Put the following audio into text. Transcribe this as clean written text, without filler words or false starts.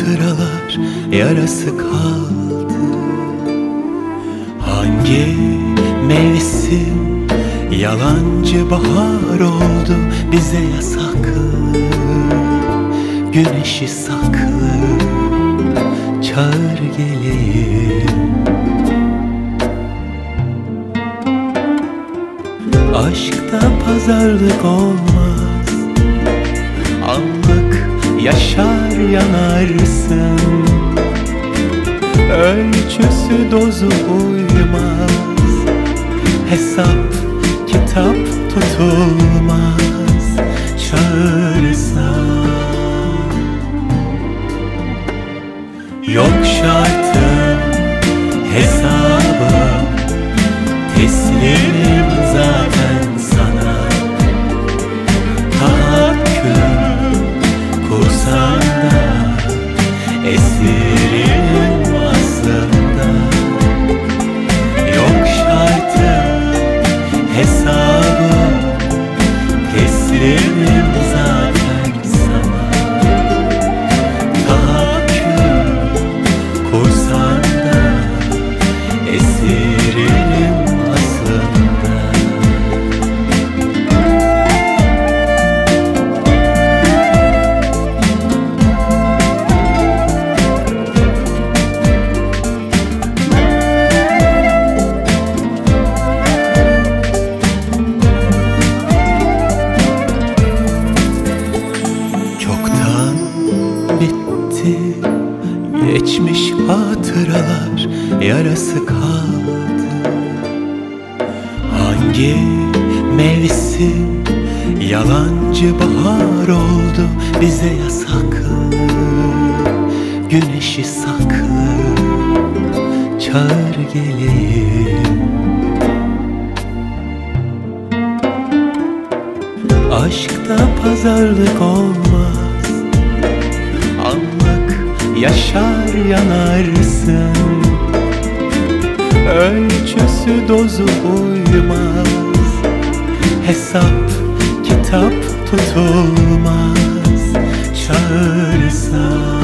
hatıralar yarası kaldı. Hangi mevsim yalancı bahar oldu, bize yasaklı, güneşi saklı, çağır geleyim. Aşkta pazarlık olmaz, anlık yaşar yanarsın. Ölçüsü dozu uymaz, hesap kitap tutulmaz. Çağırsan yok şartım, hesabım, teslimim zaten sana. Tahakküm kursan da esirim aslında. Yok şartım, hesabım, teslimim zaten sana. Tahakküm kursan da esirim aslında. Çoktan bitti geçmiş hatıralar, yarası kaldı. Hangi mevsim yalancı bahar oldu, bize yasaklı, güneşi saklı, çağır geleyim. Aşkta pazarlık olmaz, anlık yaşar yanarsın. Ölçüsü dozu uymaz, hesap kitap tutulmaz. Çağırsan